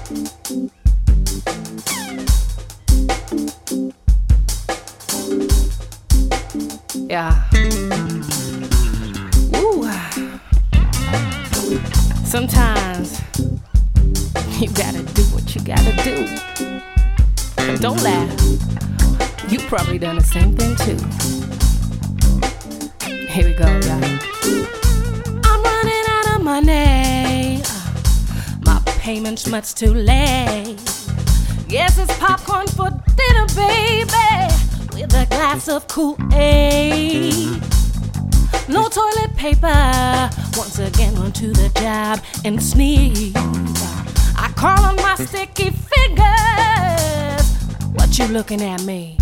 Yeah. Ooh. Sometimes you gotta do what you gotta do. But don't laugh. You probably done the same thing too. Here we go, y'all. I'm running out of money. My payment's much too late. Guess it's popcorn for dinner, baby, with a glass of Kool-Aid. No toilet paper. Once again, run to the job and sneeze. I call on my sticky fingers. What you looking at me?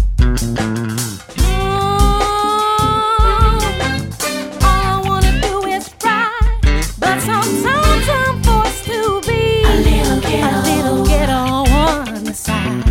All I wanna do is fry, but sometimes I'm forced to be a little ghetto on the side.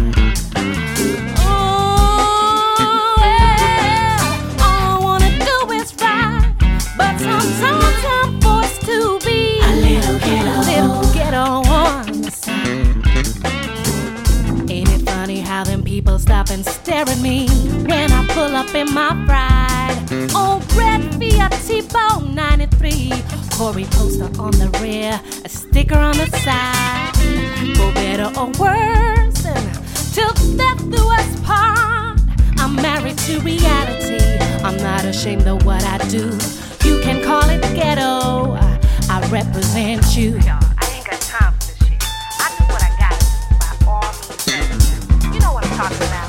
Sometimes I'm forced to be a little ghetto on the side. Ain't it funny how them people stop and stare at me when I pull up in my pride? Old red Fiat T-Bone 93, Corey poster on the rear, a sticker on the side. For better or worse, till death do us part. I'm married to reality. I'm not ashamed of what I do. You can call it ghetto. I represent you. Yo, I ain't got time for this shit. I do what I gotta do by all means. You know what I'm talking about.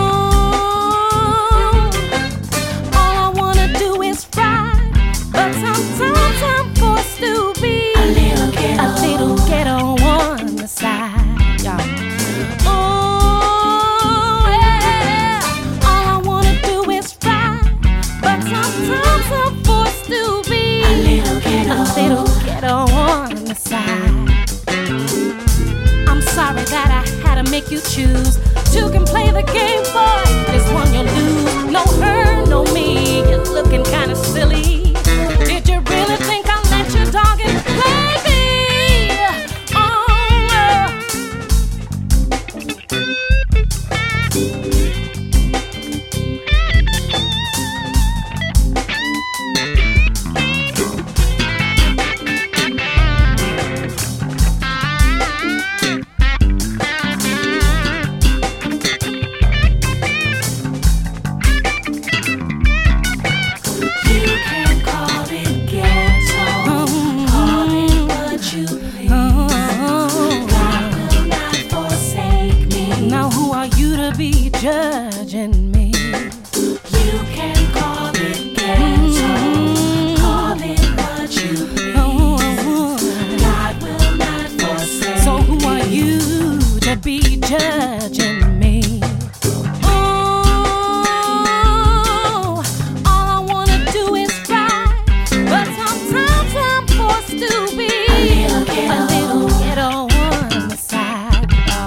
All I wanna do is fry, but sometimes I'm forced to be a little ghetto on the side. Y'all. All I wanna do is fry, but sometimes I'm forced to be a little ghetto on the side. I'm sorry that I had to make you choose. Two can play the game, boy. This one you'll lose. No her, no me. You're looking kinda silly. Did you really think I'll let your dog and play me? Be judging me. You can call it ghetto, call it what you please. God will not forsake me. So who are you to be judging me? All I wanna do is fry, but sometimes I'm forced to be a little ghetto on the side.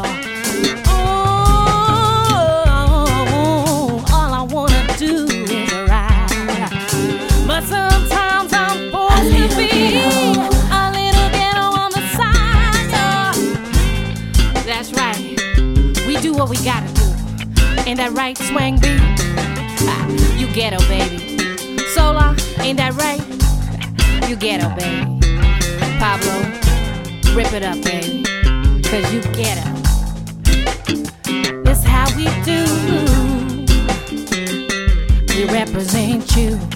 But sometimes I'm forced to be a little ghetto on the side. That's right. We do what we gotta do. Ain't that right, Swang B? You ghetto, baby. Solar, ain't that right? You ghetto, baby. Pablo, rip it up, baby. 'Cause you ghetto. It's how we do. We represent you.